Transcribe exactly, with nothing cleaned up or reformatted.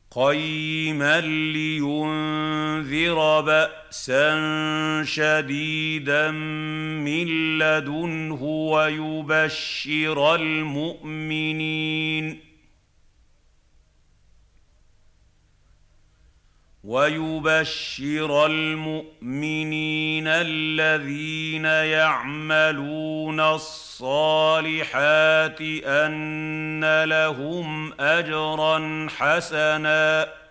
قيما لينذر بأسا شديدا من لدنه ويبشر المؤمنين ويبشر المؤمنين الذين يعملون الصالحات أن لهم أجرا حسنا